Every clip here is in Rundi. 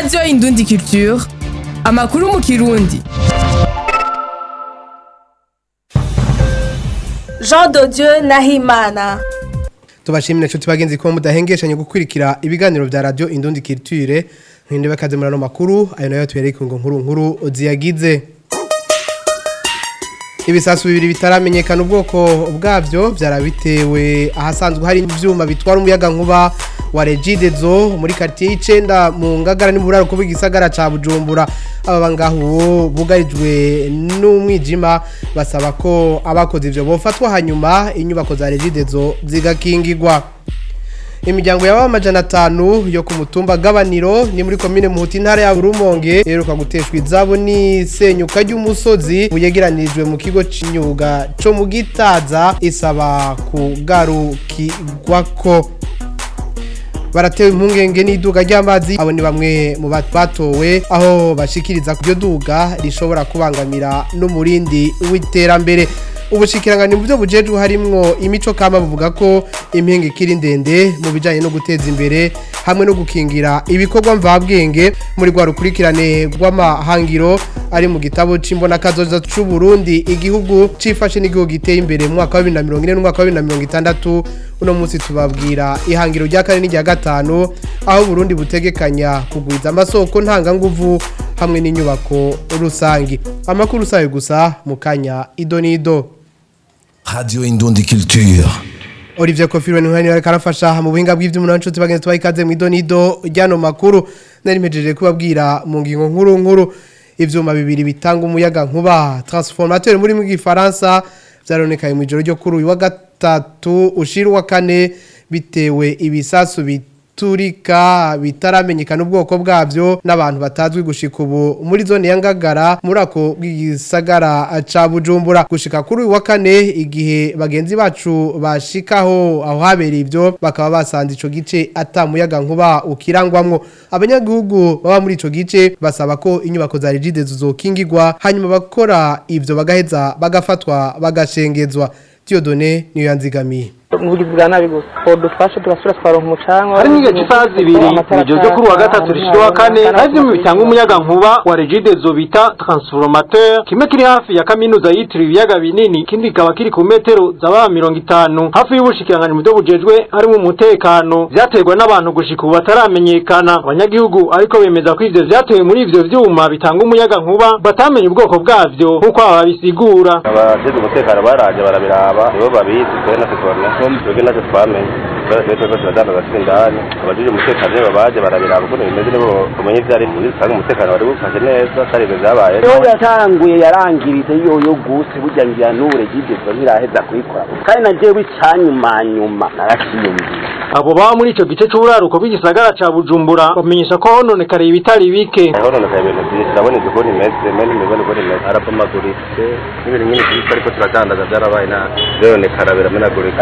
Radio Indundi Culture, amakuru mu Kirundi. Jean de Dieu Nahimana. Tubashimire nshuti bagenzi ko mudahengeshanye gukurikira ibiganiro vya Radio Indundi Culture nkinde bakaze murano makuru ayo nayo twereke ngo nkuru ziyagize. Ibisasu bibiri bitaramenyekana ubwoko bwavyo vyarabitewe ahasanzwe hari ivyuma bitwara umuyaga nkuba wa Regidezo muri quartier 9 mu Ngagara ni buraro kubi gisagara ca Bujumbura. Aba ngaho bugarijwe n'umwijima basaba ko abakoze ivyo bofatwa hanyuma inyubako za Regidezo zigakingirwa. Imiryango y'aba majana 5 yo ku mutumba Gabaniro ni muri commune Muhuti ntara ya Rumonge eruka guteshwa izabo ni senyuka ry'umusozi buyegeranijwe mu kigo cy'imyuga cyo mu Gitaza isaba kugarukirwako. Baratewe impungenge n'iduga ry'amazi abo ni bamwe mu batowe aho bashikiriza kubyo duga rishobora kubangamira n'umurindi w'iterambere. Ubushikirangani mu byo bujeje harimwo imico kama buvuga ko impinge kiri ndende mu bijanye no guteza imbere hamwe no gukingira ibikorwa mvabwenge muri gwa rukurikirane rw'amahangiro ari mu gitabo c'imbona kazoza c'u Burundi igihugu cifashe n'igihugu giteye imbere mu mwaka wa 2040 n'umwaka wa 2060. Uno munsi tubabwira ihangiro rya kane n'irya gatano aho Burundi butegekanya kugwiza amasoko ntanga nguvu hamwe n'inyubako rusangi. Amakuru sayo gusa mukanya idonido. Radio Indundi Culture. Olivier Kofirwe n'uhani wari karafasha mu buhinga bw'ivy'umunani nshuti bagenzi twayikaze mu idonido ryano makuru nari mpejeje kubabwira mu ngingo nkuru ivyuma bibiri bitanga umuyaga nkuba transformateur muri mu Gifaransa vyaronekaye mu ijoro ryo kuri uyu wa gatatu ushira wa kane bitewe ibisasu biturika bitaramenyekana ubwoko bwavyo n'abantu batazwi gushika ubu muri zone ya Ngagara muri ako bw'igisagara ca Bujumbura gushika kuri uyu wa kane igihe bagenzi bacu bashikaho aho habereye ivyo bakaba basanze ico gice atamuyaga nkuba ukirangwamwo. Abanyagihugu baba muri ico gice basaba ko inyubako za Regidezo zokingirwa hanyuma bakora ivyo bagaheza bagafatwa bagashengezwa. Dieudonné niyo yanzigamiye. Ubugizi bwa nabi gusa podufashe turasura twaronka umucanga hari n'igihe cy'isaha zibiri mijozo kuri wa gatatu rishyo wa kane hari mu bitanga umuyaga nkuba wa Regidezo bita transformateur kimwe kiri hafi ya kaminuza yitiriwe ibiyaga binini kindi kaba kiri ku metero zaba 50 hafi y'ubushikiranganje mu byo bujejwe ari mu mutekano byaterwa n'abantu gushika ubu bataramenyekana. Abanyagihugu ariko bemeza ko ivyo vyatewe muri ivyo vyuma bitanga umuyaga nkuba batamenye ubwoko bwavyo nkuko ababisigura. Abajejwe umutekano baraje barabiraba nibo babizi twe natwe twamenye twebwe natwe twamenye twese turadana batindane abajije umutekano babaje barabiraba uko bimeze nibo kumenye ivyari muri kandi umutekano wari bufashe neza kari bizabaye yo yatanguye yarangirize yoyo guse burya ngira n'ure Regidezo ntiraheza kuyikora kandi najewe icanyuma narakiyumviye. Abo ba muri ico gice c'uburaruko bw'igisagara ca Bujumbura bamenyesha ko hononekara ibitari bike. Hononekara ibintu byinshi ndabona igiko nimeze mene mibone ko nimeze arapomaguritse n'ibintu nyine byinshi ariko turadandaza byarabaye na hononekara biramenagurika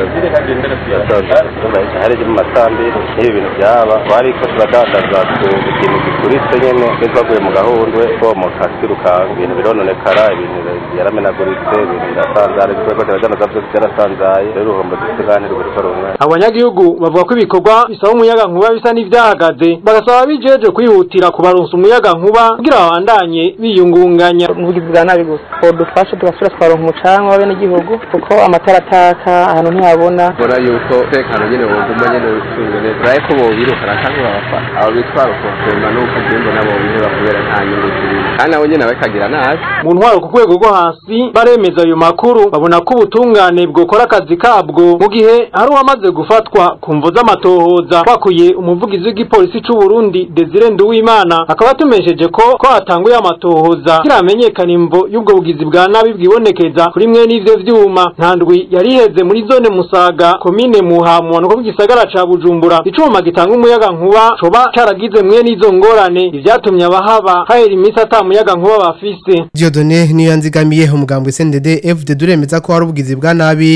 hari mu masambi n'ibintu byaba ariko turadandaza ku kintu gikuritse nyene twaguye mu gahundwe ko mu kasiruka ibintu birononekara ibintu yaramenaguritse ibintu ndasanzara ko turadandaza byo byarasanzaye rero urumva dusiganira gukora rumwe. Abanyagihugu bavuga ko ibikorwa bisaba umuyaga nkuba bisa n'ivyahagaze bagasaba bijeje kwihutira kubaronsa umuyaga nkuba kugira babandanye biyungunganya. Ubugizi bwa nabi gusa podufashe turasura twaronka umucanga w'abene gihugu kuko amatara ataka ahantu ntihabona bora yuko tekano nyene boguma nyene wicunge neza ariko bo birukana kandi bafa abo bitwara ko kwema nuko gimbo nabo bihe bakubera nta nyungu ziri kandi abo nyene bakagira nabi mu ntwaro ku rwego rwo hasi baremeza ayo makuru babona ko ubutungane bwokora akazi kabwo mu gihe hari uwamaze gufatwa kumvo z'amatohoza bakuye umuvugizi w'igipolisi c'u Burundi Desire Nduwimana akaba tumesheje ko hatanguye amatohoza kiramenyekana imvo y'ubwo bugizi bwa nabi bwibonekeza kuri mwe n'ivyo vyuma. Ntandwi yariheze muri zone Musaga komine Muhamu nuko bw'isagara ca Bujumbura icuma gitanga umuyaga nkuba coba caragize mwe n'izo ngorane ivyatumye abahaba hahera imisi atamuyaga nkuba bafise. Dieudonné niyo yanzigamiye umugambwe CNDD FDD duremeza ko hari ubugizi bwa nabi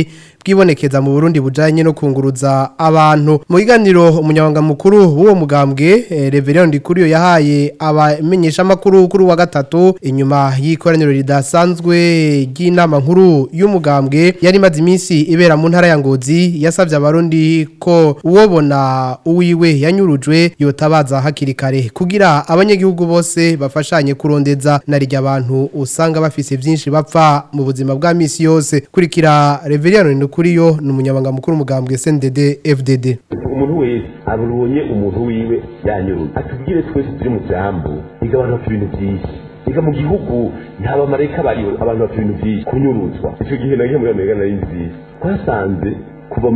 bwibonekeza mu Burundi bujanye no kunguruza abantu mu kiganiro umunyabanga mukuru w'uwo mugambwe Reverend Ndikuriyo yahaye abamenyesha makuru kuri wa gatatu inyuma y'ikoraniro ridasanzwe ry'inama nkuru y'umugambwe yari maze iminsi ibera mu ntara ya Ngozi yasavye abarundi ko uwobona uwiwe yanyurujwe yotabaza hakiri kare kugira abanyagihugu bose bafashanye kurondeza narijya abantu usanga bafise byinshi bapfa mu buzima bwa misi yose kurikira Reverend Ndikuriyo n'umunyabanga mukuru umugambwe SNDD FDD. Umuntu wese abonye umuntu wiwe yanyuruje atubwire twese turi mu byambu igabana ku bintu byinshi iga mu gihugu nta bamareka bariyo abantu bafite ibintu byinshi kunyuruzwa icyo gihe nagiye muri Amerika nari nzi twasanze kuva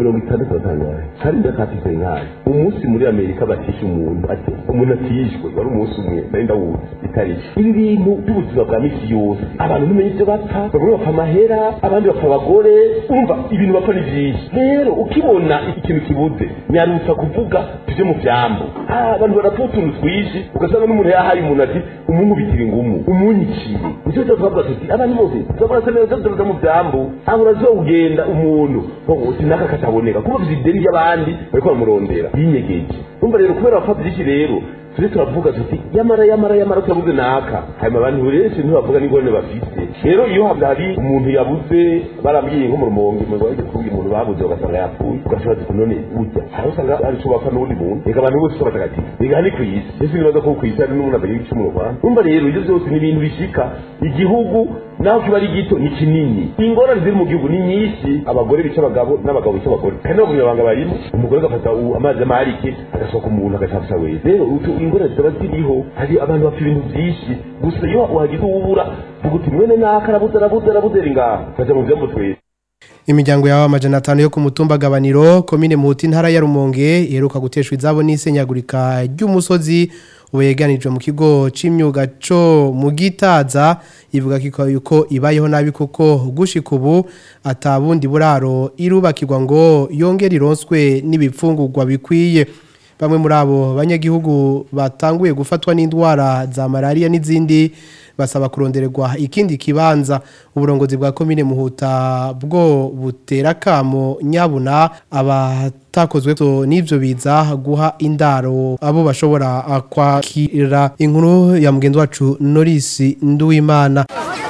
65 hari ndakatise nkari umunsi muri Amerika batisha umuntu ati umuntu atishwe wari umunsi umwe nari ndawuzi itariki ibintu by'ubuzima bwa misi yose abantu numenye ibyo bapfa bamwe bapfa amahera abandi bapfa abagore umva ibintu bapfa ni byinshi rero ukibona ikintu kibuze nyarutsa kuvuga tuje mu byambo abantu barapotuntu twishi ugasanga n'umuntu yahaye umuntu ati umuntu bitira ingumu umunyiciye nicyo twavuga tuti abantu bose twabona neza tuza mu byambo aho urazogenda umuntu naka kataboneka kuba bizideni y'abandi bariko bamurondera yinyegeje umva rero kubera bapfa byinshi rero turi turavuga tuti yamara turabuze naka hanyuma abantu rero ntibavuga n'ingorane bafite rero iyo hari umuntu yabuze barambwiye nko mu rumonge ngo bajye kuvuga umuntu babuze ugasanga yapfuye ugashobora ati none burya hari usanga ari cyo bapfa n'undi muntu reka abantu bose batagatifu reka ni kwisi ese nibaza ko kwisi ari n'umuntu abaye icyo mu Rwanda umva rero ibyo byose ni ibintu bishika igihugu naho kiba ari gito ni kinini ingorane ziri mu gihugu ni nyinshi abagore bica abagabo n'abagabo bica abagore kandi mu nyabanga barimo umugore agafata amazi amarike agasohoka umuntu agashafisha wese rero ingorane zaba ziriho hari abantu bafite ibintu byinshi gusa iyo wagize ubura uguti mwene nakarabuze ringaha kaja mu byambo twese. Imiryango yawe amajana 5 yo ku mutumba gabaniro komine Muhuta intara ya Rumonge iheruka guteshwa izabo n'isenyagurika ry'umusozi ubeganijwe mu kigo c'imyuga co mu Gitaza ivuga yuko ibayeho nabi kuko gushika ubu atabundi buraro irubakirwa ngo yongere ironswe n'ibipfungurwa bikwiye. Bamwe muri abo banyagihugu batanguye gufatwa n'indwara za malaria n'izindi basaba kurondererwa ikindi kibanza. Uburongozi bwa komine Muhuta bwo butera kamo nyabuna abatakozwe n'ivyo biza guha indaro abo bashobora kwakira. Inkuru ya mugenzi wacu Norris Nduwimana.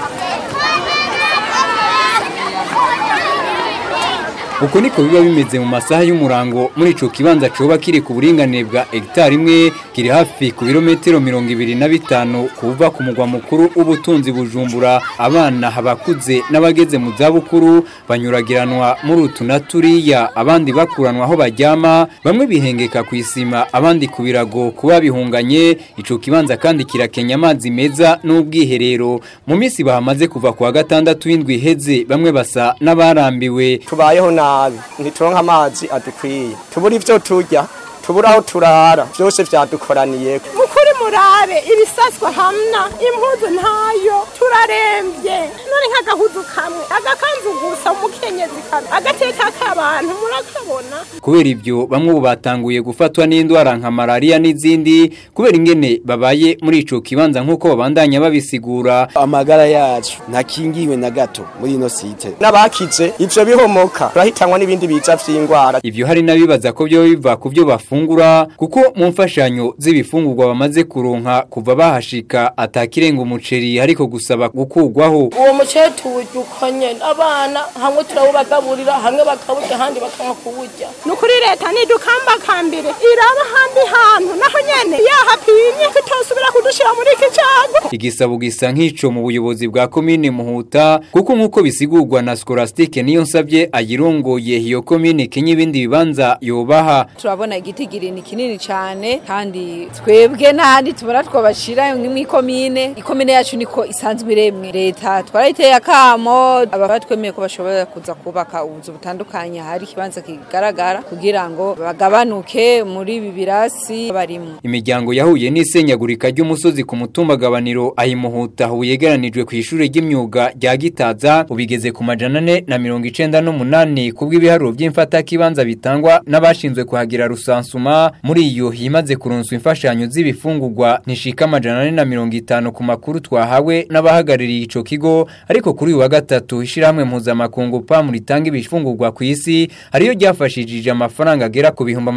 Uko niko biba bimeze mu masaha y'umurango muri ico kibanza coba kiri ku buringanire bwa hectare imwe kiri hafi ku birometero 25 kuva ku mugwa mukuru ubutunzi Bujumbura. Abana habakuze n'abageze mu zabukuru banyuragiranwa muri utunaturiya abandi bakuranwa aho bajyama bamwe bihengeka ku isima abandi ku birago kuba bihunganye. Ico kibanza kandi kirakenya amazi meza n'ubwiherero mu misi bahamaze kuva ku wa gatandatu w'indwi heze bamwe basa n'abarambiwe. Tubayeho ntituronka amazi adukwiye tubura ivyo turya tubura aho turara byose byadukoraniye mukuri murabe ibisaswa hamna impuzu ntayo turarembye none nk'agahuzu kamwe agakanzu gusa umukenyezi kamwe agateka k'abantu murakabona. Kubera ibyo bamwe batanguye gufatwa n'indwara nka malaria n'izindi kubera ingene babaye muri ico kibanza nk'uko babandanya babisigura. Amagara yacu ntakingiwe na gato muri ino site n'abakize ivyo bihomoka turahitanywa n'ibindi biza vy'indwara. Ivyo hari nabibaza ko byo biva ku byo bafungura kuko mu mfashanyo z'ibifungurwa bamaze kuronka kuva bahashika atakirenga umuceri ariko gusaba gukugwaho. Uwo muceri tuwukonye abana hamwe turawubagaburira hamwe bakawurya handi bakanka kuwurya. Nukuri leta nidukamba kambire iraba handi hantu naho nyene yahapinye tutosubira kudushira muri iki cago. Igisabo gisa nk'ico mu buyobozi bwa komine Muhuta kuko nkuko bisigurwa na Scholastique niyo nsabye ayirongoye iyo komine kenye ibindi bibanza yobaha. Turabona igitigiri ni kinini cyane kandi twebwe n'ahandi tubona twabashira nk'imikomine ikomine yacu niko isanzwe iremwe. Leta twarayiteye akamo abatwemeye ko bashobora kuza kubaka ubuzu butandukanye hari kibanza kigaragara kugira ngo bagabanuke muri ibi birasi barimo. Imiryango yahuye n'isenyagurika ry'umusozi ku mutumba gabaniro ayimuhuta huyegeranijwe ku ishure ry'imyuga rya Gitaza ubigeze ku majana 498 kubw'ibiharuro by'imfata kibanza bitangwa n'abashinzwe kuhagira rusansuma. Muri iyo himaze kuronswa imfashanyo z'ibifungurwa ibifungurwa nishika 450 ku makuru twahawe n'abahagarariye ico kigo ariko kuri uyu wa gatatu ishiramwe mpuzamakungu PAM ritanga ibifungurwa ku isi ariyo ryafashije amafaranga agera ku bihumbi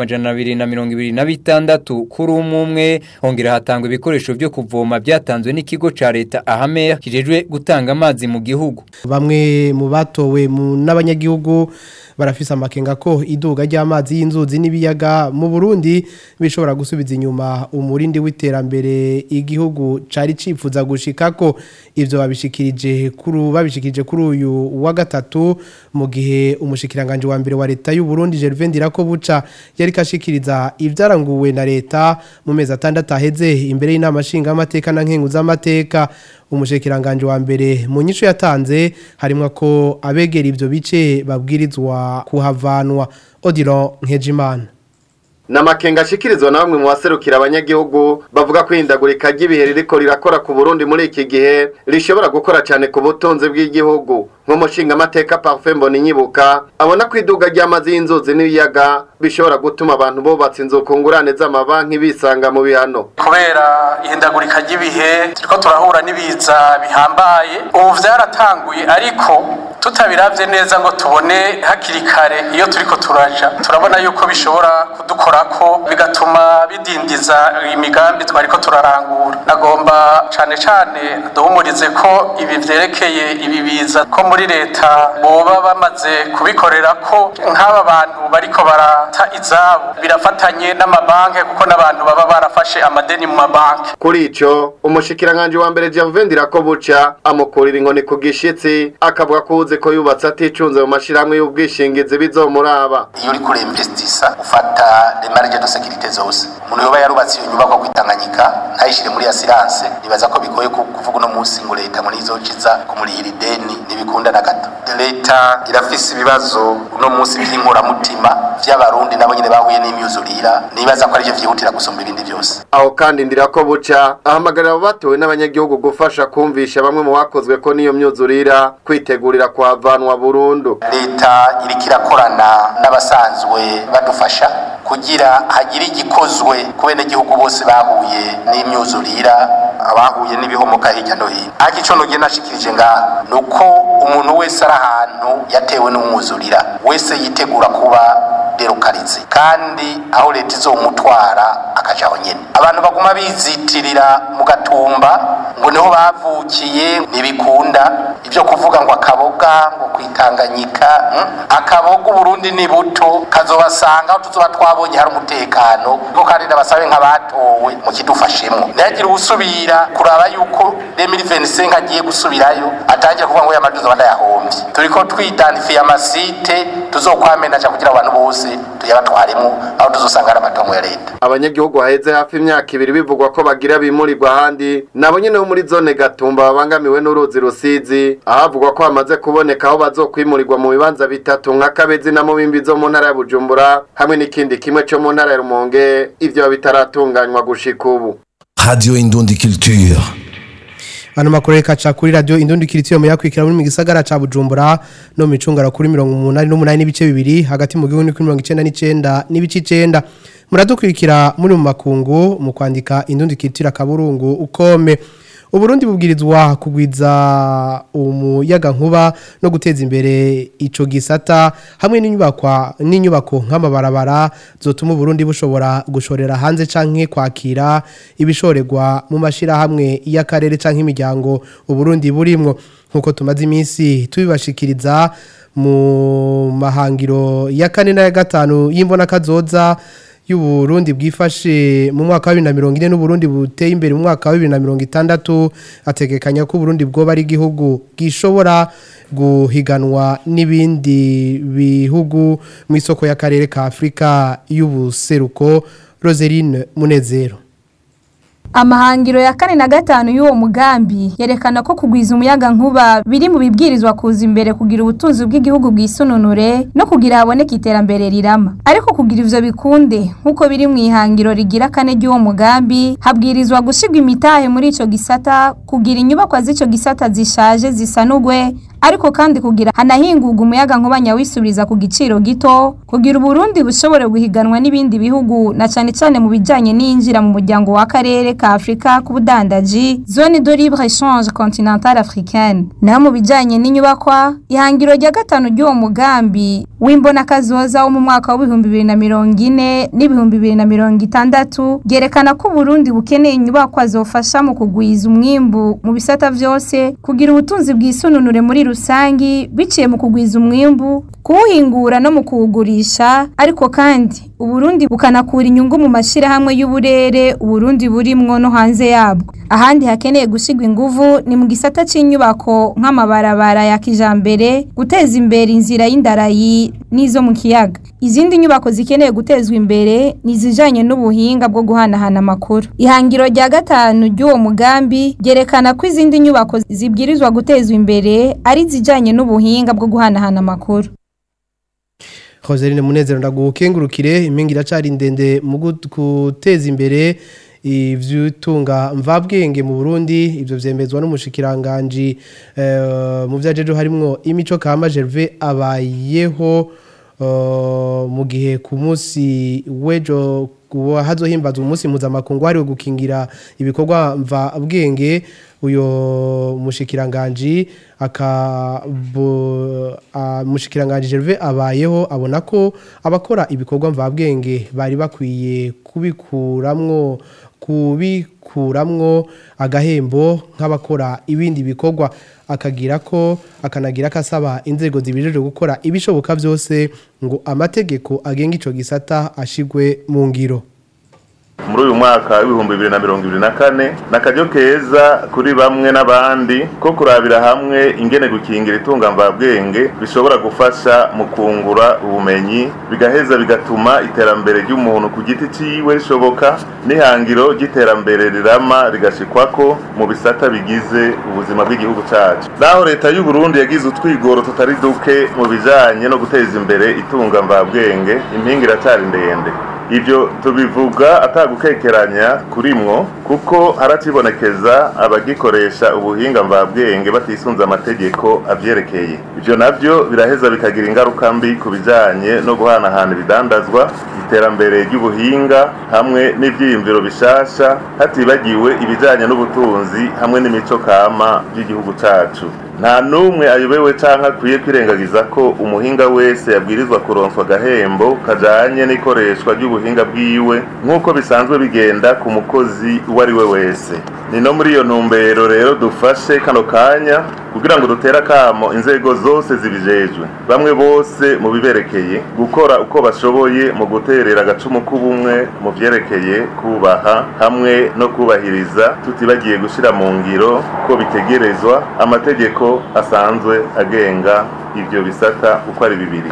226 kuri umwe hongera hatangwa ibikoresho byo kuvoma byatanzwe n'ikigo ca leta Ahamer kijejwe gutanga amazi mu gihugu. Bamwe mu batowe n'abanyagihugu barafise amakenga ko iduga ry'amazi y'inzuzi n'ibiyaga mu Burundi bishobora gusubiza inyuma umurindi w'iterambere igihugu cari cifuza gushikako. Ivyo babishikirije kuri uyu wa gatatu mu gihe umushikiranganje wa mbere wa leta y'u Burundi Gervais Ndirakobuca yari kashikiriza ivyaranguwe na leta mu mezi 6 aheze imbere y'inama nshinga amateka na nkenguza amateka. Umushikiranganje wa mbere mu nyisho yatanze harimwa ko abegera ivyo bice babwirizwa kuhavanwa. Odilon Nkejimana Namakenga ashikirizwa na bamwe mu baserukira abanyagihugu bavuga ko indagurika ry'ibihe ririko rirakora ku Burundi muri iki gihe rishobora gukora cyane ku butunzi bw'igihugu. Nk'umushinga amateka Parfait Mboninyibuka abona ko iduga ry'amazi y'inzuzi n'ibiyaga bishobora gutuma abantu bubatse inzu ku ngurane z'amabanki bisanga mu bihano. Kubera ihindagurika ry'ibihe turiko turahura n'ibiza bihambaye ubu vyaratanguye ariko tutabiravye neza ngo tubone hakiri kare iyo turiko turaja turabona yuko bishobora kudukorako bigatuma bidindiza imigambi twariko turarangura. Nagomba cane duhumurize ko ibi vyerekeye ibibiza ko muri leta boba bamaze kubikorera ko nk'aba bantu bariko barata izabo birafatanye n'amabanki kuko n'abantu baba barafashe amadeni mu mabanki. Kuri ico umushikiranganje wa mbere Gervais Ndirakobuca amukurira inkoni ku gishitsi akavuga ko ko yubatse aticunze mu mashiramwe y'ubwishingizi bizomuraba. Iyo uri kure investisa ufata les marges de sécurité zose umuntu yoba yarubatse iyo nyubako kwitanganyika ntayishire muri assurance nibaza ko bigoye kuvuga no munsi ngo leta muri izociza kumurihira ideni nibikunda na gato. Leta irafise ibibazo no munsi by'inkora mutima vy'abarundi nabo nyine bahuye n'imyuzurira nibaza ko ari byo vyihutira gusomba ibindi byose. Aho kandi Ndirakobuca ahamagarira abatowe n'abanyagihugu gufasha kumvisha bamwe mu bakozwe ko niyo myuzurira kwitegurira kuhavanwa burundu. Leta iriko irakorana n'abasanzwe badufasha kugira hagire igikozwe ku bene gihugu bose bahuye n'imyuzurira abahuye n'ibihomoka hirya no hino. Ariko ico nogiye nashikirije ngaha nuko umuntu wese ari ahantu yatewe n'umwuzurira wese yitegura kuba derukarize kandi aho leta izomutwara akajaho nyene. Abantu baguma bizitirira mu gatumba ngo niho bavukiye nibikunda ivyo kuvuga ngo akaboga ngo kwitanganyika akaboga Burundi ni buto kazobasanga tuzoba twabonye hari umutekano ngo kandi ndabasabe nk'abatowe mu kidufashemo nagira usubira kuraba yuko 2025 agiye gusubirayo atangiye kuvuga ngo yamaduzo bandayahomvye. Turiko twidanifiye amasite tuzokwamenaje kugira abantu bose tuyabatwaremo aho tuzosanga ari amatongo ya leta. Abanyagihugu haheze hafi imyaka 2 bivugwa ko bagira bimurirwa handi nabo nyene bo muri zone Gatumba babangamiwe n'uruzi Rusizi ahavugwa ko hamaze kuboneka aho bazokwimurirwa mu bibanza bitatu nka Kabezi na Mubimbi zo mu ntara ya Bujumbura hamwe n'ikindi kimwe cyo mu ntara ya Rumonge ivyo bitaratunganywa gushika ubu. Radio Indundi Culture. Ano makuru kaca kuri radio Indundi Culture mu yakwikira muri gisagara ca Bujumbura no micungara kuri 188 n'ibice bibiri hagati mu gihugu ni kuri 99 n'ibice 9. Muradukwikira muri mu makungu mu kwandika Indundi Culture kaburungu ukome. Uburundi bubwirizwa kugwiza umuyaga nkuba no guteza imbere ico gisata hamwe n'inyubako nk'amabarabara zotuma Uburundi bushobora gushorera hanze canke kwakira ibishorerwa mu mashira hamwe y'akarere canke imiryango Uburundi burimwo nkuko tumaze iminsi tubibashikiriza mu mahangiro ya 4 na ya 5 y'imbona kazoza y'Uburundi bwifashe mu mwaka wa 2040 n'Uburundi buteye imbere mu mwaka wa 2060 ategekanya ko Uburundi bwo bari igihugu gishobora guhiganwa n'ibindi bihugu mu isoko y'akarere ka Afrika y'ubuseruko. Roseline Munezero. Amahangiro ya 4 na 5 y'uwo mugambi yerekana ko kugwiza umuyaga nkuba biri mu bibwirizwa kuza imbere kugira ubutunzi bw'igihugu bwisununure no kugira haboneka iterambere rirama. Ariko kugira ivyo bikunde nkuko biri mu ihangiro rigira 4 y'uwo mugambi habwirizwa gushigwa imitahe muri ico gisata kugira inyubako z'ico gisata zishaje zisanugwe ariko kandi kugira hanahingurwa umuyaga nkuba nyawisubiriza ku giciro gito kugira Burundi bushobore guhiganwa n'ibindi bihugu na cyane cyane mu bijanye n'injira mu muryango wa karere ka Afrika ku budandaji zone de libre échange continentale africaine. Na mu bijanye n'inyubakwa ihangiro rya gatanu ry'uwo mugambi w'imbona kazoza wo mu mwaka wa 2040 n'ibihumbi 2060 gerekana ko Burundi bukeneye inyubakwa zofasha mu kugwiza umwimbu mu bisata vyose kugira ubutunzi bw'isununure muri rusangi biciye mu kugwiza umwimbu kuwuhingura no mu kuwugurisha ariko kandi Uburundi bukanakura inyungu mu mashirahamwe y'uburere Uburundi burimwo no hanze yabwo. Ahandi hakeneye gushigwa inguvu ni mu gisata c'inyubako nk'amabarabara ya kijambere guteza imbere inzira y'indarayi nizo mu kiyaga. Izindi nyubako zikeneye gutezwa imbere nizijanye n'ubuhinga bwo guhanahana amakuru. Ihangiro rya gatanu ry'uwo mugambi gerekana ko izindi nyubako zibwirizwa gutezwa imbere ari zijanye n'ubuhinga bwo guhanahana amakuru. Roseline Munezero ndagukengurukire impingi iracari ndende mu guteza imbere ivyutunga mvabwenge mu Burundi ivyo vyemezwa n'umushikiranganje mu vyajeje harimwo imico kama Gervais abayeho mu gihe ku munsi wejo hazohimbaza umunsi mpuzamakungu hariwe gukingira ibikorwa mvabwenge uyo mushikiranganje mushikiranganje Gervais abayeho abona ko abakora ibikorwa mvabwenge bari bakwiye kubikuramwo agahembo nk'abakora ibindi bikorwa akanagira kasaba inzego zibijeje gukora ibishoboka byose ngo amategeko agenga ico gisata ashigwe mu ngiro. Muri uyu mwaka w'ibihumbi 2024 nakajyo keza kuri bamwe n'abandi ko kurabira hamwe ingene gukingira itunga mvabwenge bishobora gufasha mu kungura ubumenyi bigaheza bigatuma iterambere ry'umuntu ku giti ciwe rishoboka n'ihangiro ry'iterambere rirama rigashikwako mu bisata bigize ubuzima bw'igihugu cacu. Naho leta y'u Burundi yagize utwigoro tutari duke mu bijanye no guteza imbere itunga mvabwenge impingi iracari ndende. Ivyo tubivuga atagukekeranya kurimwo kuko harakibonekeza abagikoresha ubuhinga mvabwenge batisunza amategeko avyerekeye. Ivyo navyo biraheza bikagira ingaruka mbi ku bijanye no guhanahana ibidandazwa, iterambere ry'ubuhinga hamwe n'ivyiyumviro bishasha hatibagiwe ibijanye n'ubutunzi hamwe n'imico kama by'igihugu cacu. Nta numwe ayobewe canka kwiye kwirengagiza ko umuhinga wese yabwirizwa kuronswa agahembo kajanye n'ikoreshwa ry'ubuhinga bwiwe nk'uko bisanzwe bigenda ku mukozi uwari we wese. Ni no muri iyo ntumbero rero dufashe kano kanya kugira ngo dutere akamo inzego zose zibijejwe bamwe bose mu biberekeye gukora uko bashoboye mu guterera agacumu k'ubumwe mu vyerekeye kubaha hamwe no kubahiriza tutibagiye gushira mu ngiro ko bitegerezwa amategeko asanzwe agenga ivyo bisata uko ari bibiri.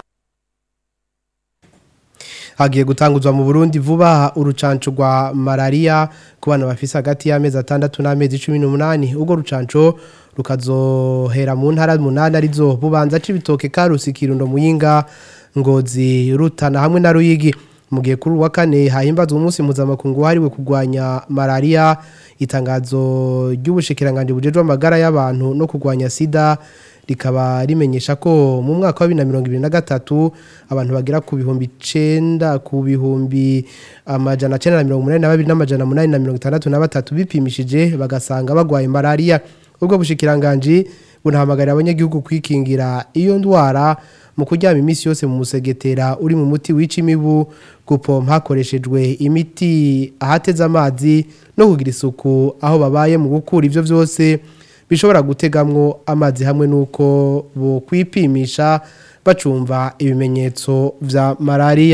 Hagiye gutanguzwa mu Burundi vuba urucanco rwa malaria ku bana bafise hagati y'amezi 6 n'amezi 18. Ubwo rucanco rukazohera mu ntara 8 arizo Bubanza Cibitoke Karusi Kirundo Muyinga Ngozi Rutana hamwe na Ruyigi. Mu gihe kuri wa kane hahimbazwa umunsi mpuzamakungu hariwe kurwanya malaria. Itangazo ry'ubushikiranganje bujejwe amagara y'abantu no kurwanya sida rikaba rimenyesha ko mu mwaka wa 2023 abantu bagira ku bihumbi 9 ku bihumbi amajana 982 n'amajana 863 bipimishije bagasanga bagwaye malaria. Ubwo bushikiranganje bunahamagarira abanyagihugu kwikingira iyo ndwara mu kuryama imisi yose mu musegetera uri mu muti wica imibu gupompa hakoreshejwe imiti ahateza amazi no kugira isuku aho babaye mu gukura ivyo vyose bishobora gutegamwo amazi hamwe nuko bo kwipimisha bacumva ibimenyetso vya malaria.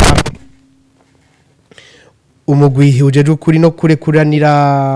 Umugwi ujeje kuri no kurekuranira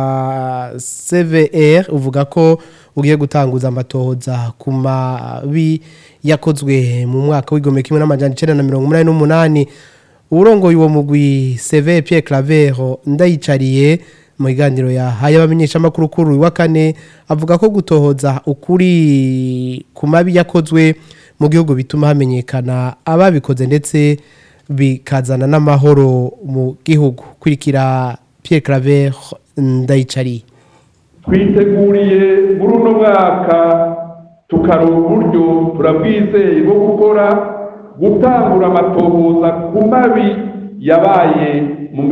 CVR uvuga ko ugiye gutanguza amatohoza ku mabi yakozwe mu mwaka w'igombe kimwe n'amajana 988. Urongoye uwo mugwi CV Pierre Claver ndayicariye mu iganiro yahaye abamenyesha makuru kuri wa kane avuga ko gutohoza ukuri ku mabi yakozwe mu gihugu bituma hamenyekana ababikoze ndetse bikazana n'amahoro mu gihugu. Kurikira Pierre Claver ndayicariye. Twiteguriye muri uno mwaka tukaronka uburyo turabwizeye bwo gukora gutangura amatohoza ku mabi yabaye mu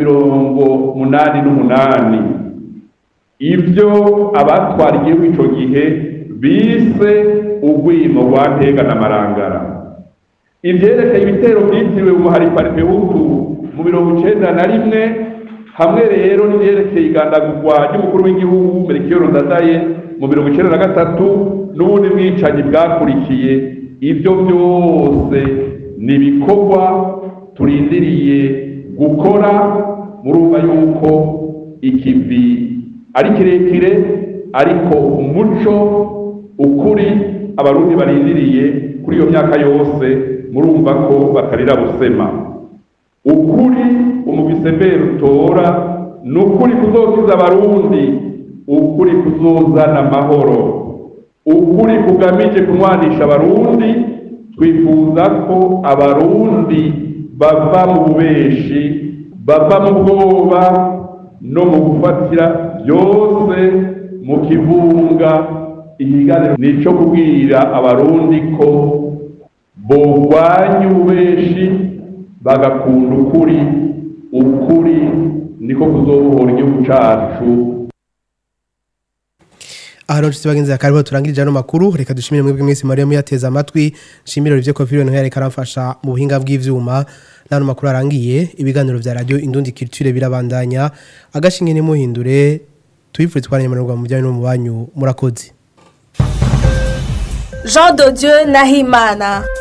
88 ibyo abatwara igihugu ico gihe bise ugwimo rwa Ntega na Marangara. Ivyerekeye ibitero byitiriwe umuhari Parpehutu mu 91 hamwe rero n'ivyerekeye igandagurwa ry'umukuru w'igihugu Melchior Ndadaye mu 1993 n'ubundi bwicanyi bwakurikiye. Ibyo byose ni ibikorwa turindiriye gukora. Murumva yuko ikivi ari kirekire, ariko umuco ukuri abarundi barindiriye kuri iyo myaka yose murumva ko batarira busema. Ukuri umugisembere utora n'ukuri kuzokiza abarundi, ukuri kuzozana amahoro, ukuri kugamije kunwanisha abarundi. Twifuza ko abarundi bava mu bubeshi, bava mu bwoba no mu gufatira byose mu kivunga. Ikiganiro nico kubwira abarundi ko bogwanya ububeshi bagakunda ukuri. Ukuri niko kuzobohora igihugu cacu. Aharonse bagenzi akariho turangirije no makuru. Reka dushimire mwebwe mwese Maria muyateza amatwi. Shimiro rivyo ko Filibert Ntwari karamfasha mu buhinga bw'ivyuma. Nano makuru arangiye. Ibiganiro vya radio Indundi Culture birabandanya. Agashinge ne muhindure. Tuyifure twanyemererwa mu bijyanye no mu banyu. Murakoze. Jean de Dieu Nahimana.